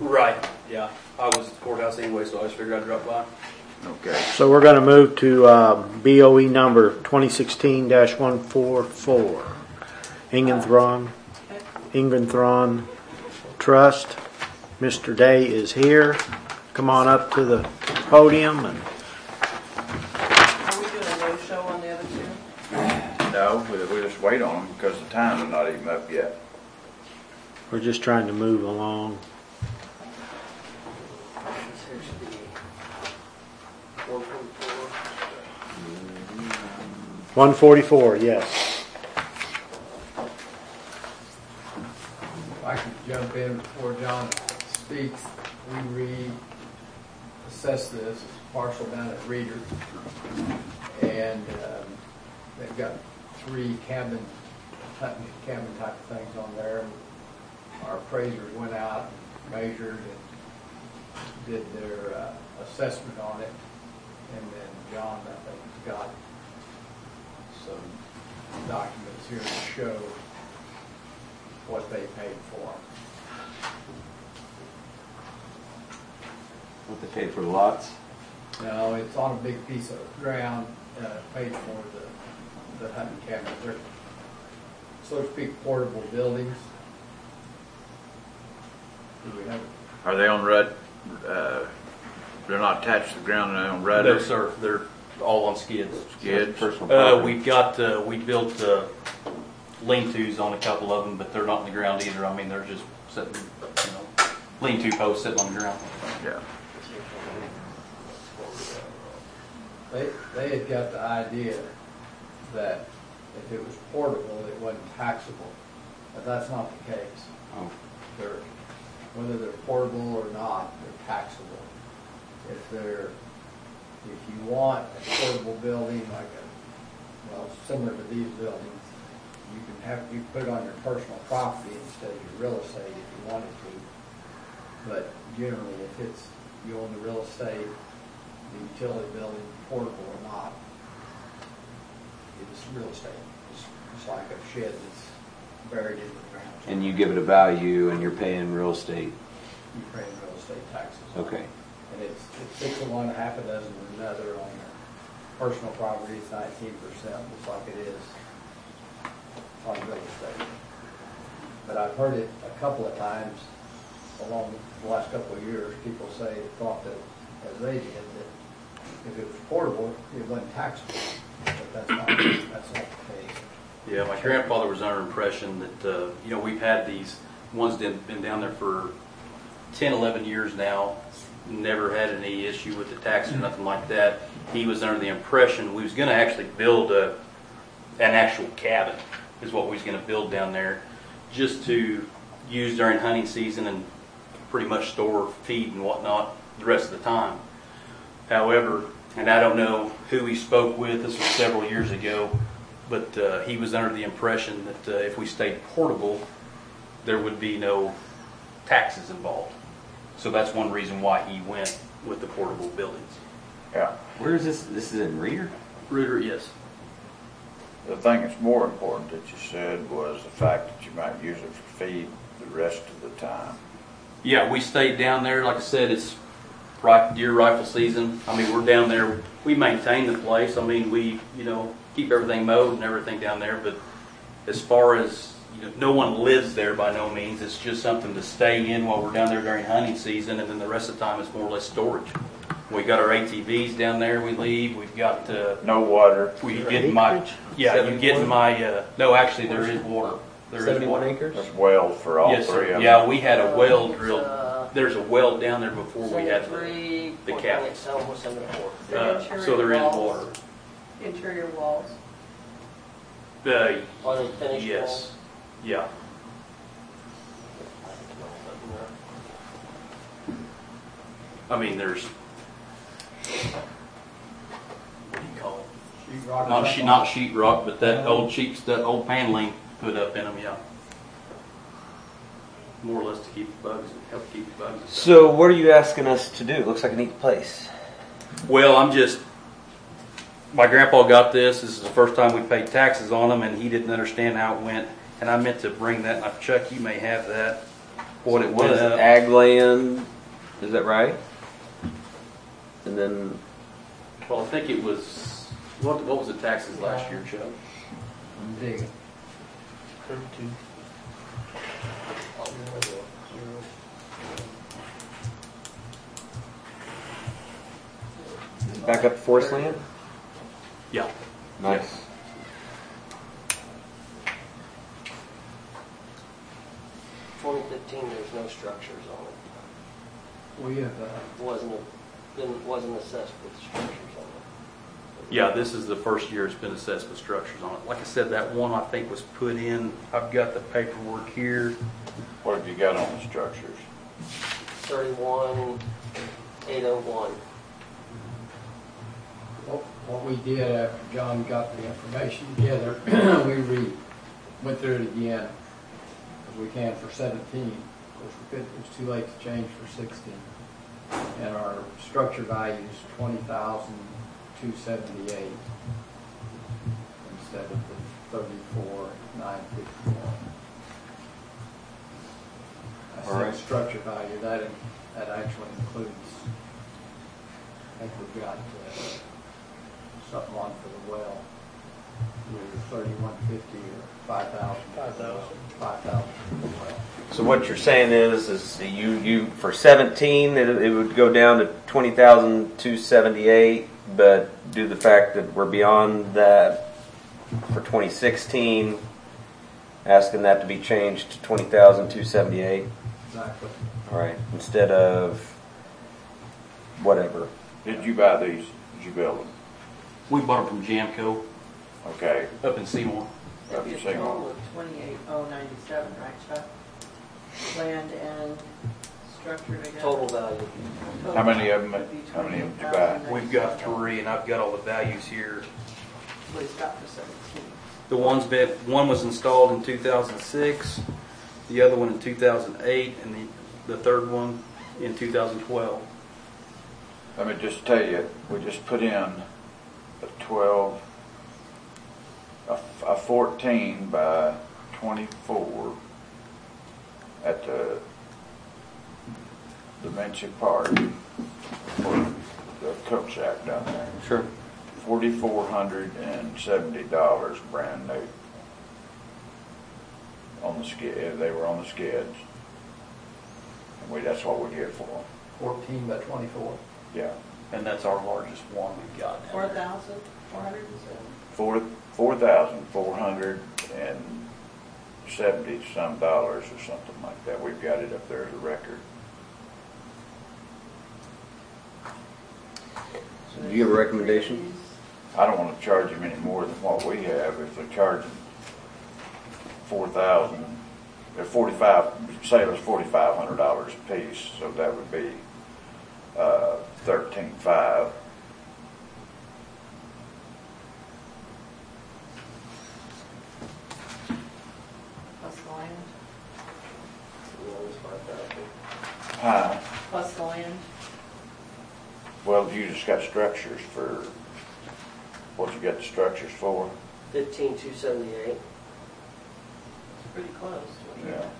Right, yeah. I was at the courthouse anyway, so I just figured I'd drop by. Okay. So we're going to move to BOE number 2016-144. Ingenthron Trust. Mr. Day is here. Come on up to the podium. And Are we doing a no-show on the other two? No, we just wait on them because the times are not even up yet. we're just trying to move along. 144, yes. If I could jump in before John speaks, we reassess this parcel down at Reader, and they've got 3 cabin type of things on there. Our appraisers went out, measured, and did their assessment on it, and then John, I think, has got some documents here to show what they paid for. What they paid for the lots? No, it's on a big piece of ground, paid for the hunting cabins. They're, so to speak, portable buildings. Do we have? Are they on rud? They're not attached to the ground. They're on rudder. No, sir. They're all on skids. Skids. Personal property. We built lean-tos on a couple of them, but they're not on the ground either. I mean, they're just sitting, lean-to posts sitting on the ground. Yeah. They had got the idea that if it was portable, it wasn't taxable, but that's not the case. Oh. Whether they're portable or not, they're taxable. If you want a portable building similar to these buildings, you put it on your personal property instead of your real estate if you wanted to. But generally, if you own the real estate, the utility building, portable or not, it's real estate. It's like a shed that's buried in the ground. And you give it a value, and you're paying real estate. You pay real estate taxes. Okay. And it's 6 to 1, half a dozen to another on your personal property. It's 19%, just like it is on real estate. But I've heard it a couple of times along the last couple of years. People thought that, as they did, that if it was portable, it wasn't taxable. But that's not the case. Yeah, my grandfather was under the impression that, we've had these ones that have been down there for 10, 11 years now, never had any issue with the tax or nothing like that. He was under the impression we was going to actually build an actual cabin, is what we was going to build down there, just to use during hunting season and pretty much store feed and whatnot the rest of the time. However, and I don't know who he spoke with, this was several years ago, but he was under the impression that if we stayed portable, there would be no taxes involved. So that's one reason why he went with the portable buildings. Yeah. Where is this? This is in Reader? Reader, yes. The thing that's more important that you said was the fact that you might use it for feed the rest of the time. Yeah, we stayed down there. Like I said, it's deer rifle season. I mean, we're down there. We maintain the place. I mean, we, keep everything mowed and everything down there. But as far as, no one lives there by no means. It's just something to stay in while we're down there during hunting season. And then the rest of the time it's more or less storage. We got our ATVs down there. We leave. We've got no water. We get my you get my no. Actually, there is water. There 71 is acres. There's wells for all yes, 3 sir. of them. Yeah, we had a well drilled. There's a well down there before we had the cabin. So there is water. Interior walls. Are they finished yes. walls? Yeah. I mean, there's what do you call it? Sheetrock. Not sheetrock, but that old paneling put up in them. Yeah. More or less to keep the bugs and help keep the bugs. So what are you asking us to do? It looks like a neat place. Well, my grandpa got this. This is the first time we paid taxes on them, and he didn't understand how it went. And I meant to bring that. Chuck, you may have that. what it Was went up. ag land, is that right? And then, Well, I think it was, what was the taxes last year, Chuck? I'm digging. 32. back up to forest land? Yeah. Nice. 2015, there's no structures on it. We have, Wasn't assessed with structures on it. Yeah, this is the first year it's been assessed with structures on it. Like I said, that one I think was put in, I've got the paperwork here. What have you got on the structures? 31,801. what we did after John got the information together, we went through it again, as we can for 17. Of course, it was too late to change for 16. And our structure value is 20,278 instead of the 34,951. I All right. said structure value, that actually includes, I think we've got something on for the well, either 3,150 or 5,000. 5,000 for the well. So what you're saying is you for 17 it would go down to 20,278, but due to the fact that we're beyond that for 2016, asking that to be changed to 20,278. Exactly. All right, instead of whatever. Did you buy these? Did you build them? We bought them from Jamco Okay. up in Seymour. Have you It'd be a seen total one? of 28,097, right, Chuck? Land and structure together. Total value. How many of them? Would be How many of them did you buy? 28,097. We've got 3, and I've got all the values here. What he's got for 17. The one was installed in 2006, the other one in 2008, and the third one in 2012. Let me just tell you, we just put in a 14 by 24 at the Dementia Park, or the cook shack down there. Sure. $4,470 brand new. On the skid, they were on the skids. And that's what we get for them. 14 by 24. Yeah. And that's our largest one we've got down there. 4,407. $4,470 some dollars or something like that. We've got it up there as a record. So do you have a recommendation? I don't want to charge them any more than what we have. If they're charging 4,000, they're 45. Say it was $4,500 a piece, so that would be 13,500. Plus the land. That was 5,000. Huh? Plus the land. Well, you just got structures for what you got the structures for. 15,278. Pretty close. to what you Yeah. got.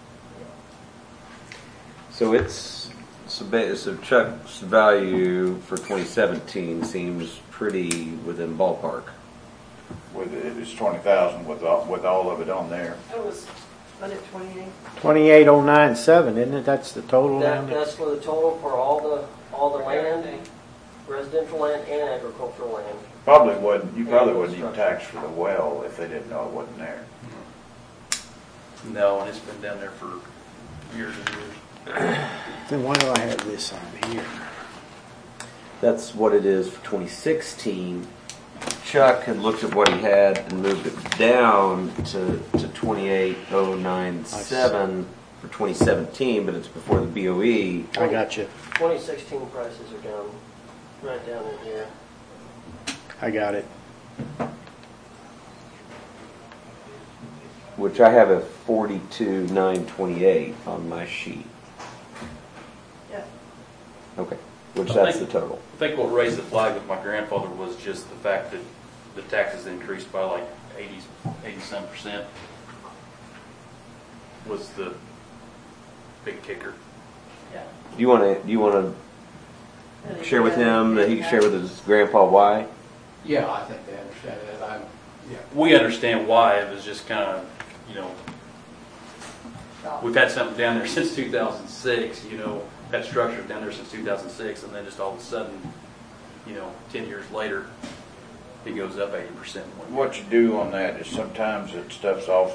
So so Chuck's value for 2017 seems pretty within ballpark. With it's 20,000 with all of it on there. It was, wasn't it 28? 28,097, isn't it? That's the total down there. That's for the total for all the land, Everything. residential land and agricultural land. You probably wouldn't even tax for the well if they didn't know it wasn't there. No, and it's been down there for years and years. Then why do I have this on here? That's what it is for 2016. Chuck had looked at what he had and moved it down to 28,097 for 2017, but it's before the BOE. I got you. 2016 prices are down, right down in here. I got it. Which I have a 42,928 on my sheet. Yeah. Okay, which I that's the think- total. I think what raised the flag with my grandfather was just the fact that the taxes increased by like 80-some%. Was the big kicker. Yeah. Do you want to share with him that he can share with his grandpa why? Yeah, I think they understand that. We understand why. It was just kind of, we've had something down there since 2006, that structure down there since 2006, and then just all of a sudden, 10 years later, it goes up 80%. What you do on that is sometimes it stuff's off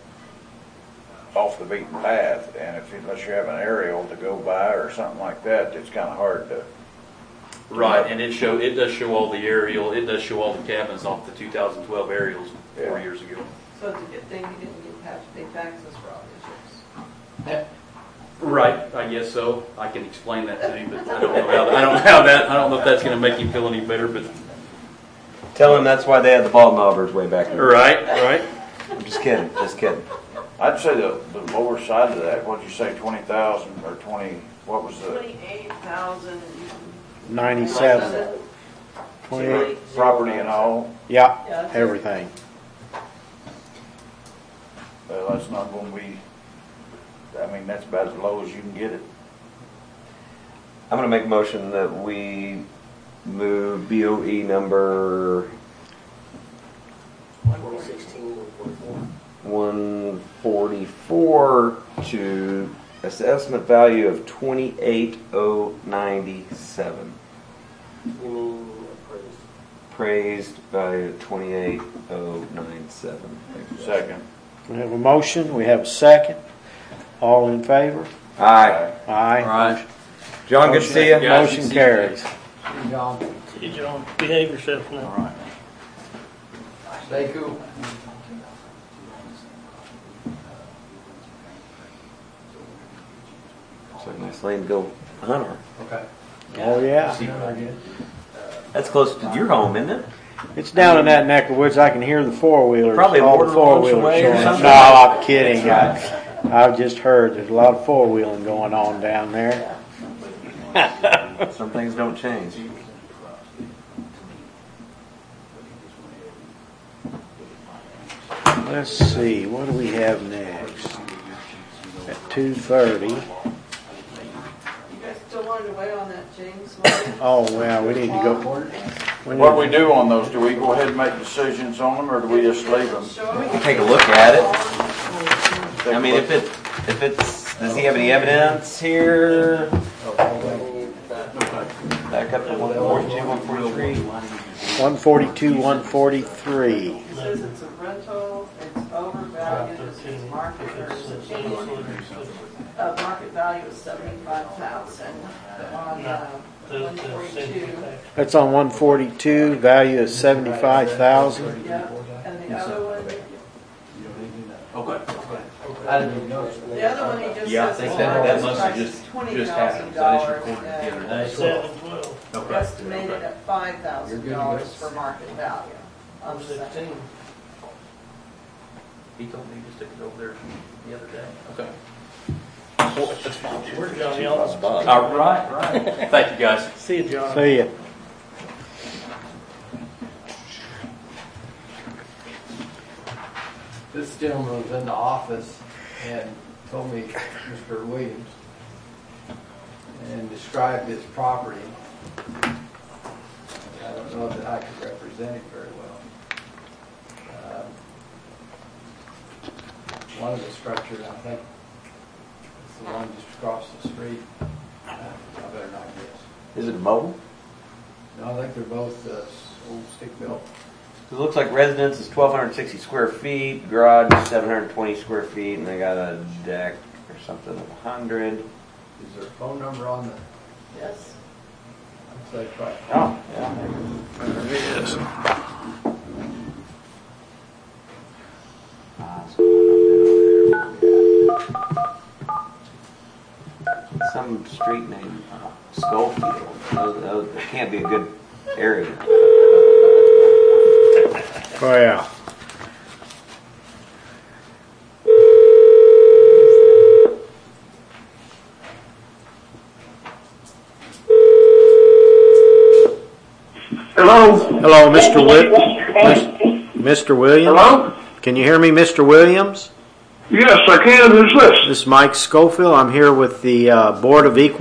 the beaten path, and unless you have an aerial to go by or something like that, it's kind of hard to. Right, and it does show all the aerial, it does show all the cabins off the 2012 aerials 4 years ago. So it's a good thing you didn't have to pay taxes for all these years. Right, I guess so. I can explain that to him, but I don't know if that's going to make him feel any better. But Tell him that's why they had the ball knobbers way back there. right. I'm just kidding. I'd say the lower side of that. What'd you say, 20,000 or 20? What was the 28,000. 97. 28. property and all? Yeah, everything. Well, that's not going to be. I mean, that's about as low as you can get it. I'm going to make a motion that we move BOE number 2016, 144 to assessment value of 28,097. You mean appraised? Praised value of 28,097. Second. We have a motion, we have a second. All in favor? Aye. Aye. John, good to see you. Yeah. Motion carries. See you, John. Hey, John, behave yourself now. All right. Stay cool. It's a nice lane to go hunt on. Okay. Oh, yeah. That's close to your home, isn't it? It's down in that neck of woods. I can hear the four-wheelers. Probably all more the than once four-wheelers away or showing. something. No, I'm kidding. I've just heard there's a lot of four-wheeling going on down there. Some things don't change. Let's see, what do we have next? At 2:30. You guys still wanted to wait on that James one? Oh, well, we need to go. What do we do on those? Do we go ahead and make decisions on them, or do we just leave them? We can take a look at it. I mean, if it's, does he have any evidence here? Back up to 142, 143. 142, 143. It says it's a rental, it's overvalued, it's market value is 75,000. On 142, That's on 142, value is 75,000. yeah, and the other one, Okay. I didn't even notice. the other one he just Yeah, I says think the that market must have price is just happened, 'cause I just recorded it the other day. 712. Okay. estimated at $5,000 for market value. On the second. 16. He told me he just took it over there the other day. Okay. That's fine. We're John Yellis. All right. Thank you, guys. See you, John. See ya. This gentleman was in the office and told me, Mr. Williams, and described his property. I don't know that I could represent him very well. One of the structures, I think, is the one just across the street. I better not guess. Is it mobile? No, I think they're both old stick built. It looks like residence is 1,260 square feet, garage is 720 square feet, and they got a deck or something of 100. Is there a phone number on the Yes. website? Oh, yeah. There it is. Some street name, Schofield. That can't be a good area. Well, Hello? hello, Mr. Williams. Can you hear me, Mr. Williams? Yes, I can. Who's this? This is Mike Schofield. I'm here with the Board of Equal